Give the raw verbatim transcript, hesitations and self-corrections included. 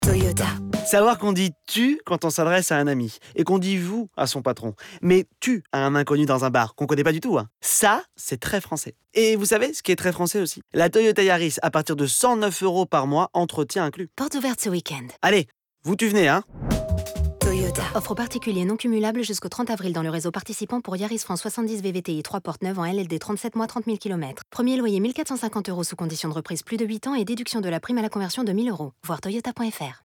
Toyota. Savoir qu'on dit tu quand on s'adresse à un ami et qu'on dit vous à son patron, mais tu à un inconnu dans un bar qu'on connaît pas du tout, hein. Ça, c'est très français. Et vous savez ce qui est très français aussi? La Toyota Yaris à partir de cent neuf euros par mois, entretien inclus. Porte ouverte ce week-end. Allez, vous tu venez, hein? Toyota. Offre particulier non cumulable jusqu'au trente avril dans le réseau participant pour Yaris France soixante-dix V V T I trois portes neuves en L L D trente-sept mois trente mille kilomètres. Premier loyer mille quatre cent cinquante euros sous condition de reprise plus de huit ans et déduction de la prime à la conversion de mille euros. Voir toyota point f r.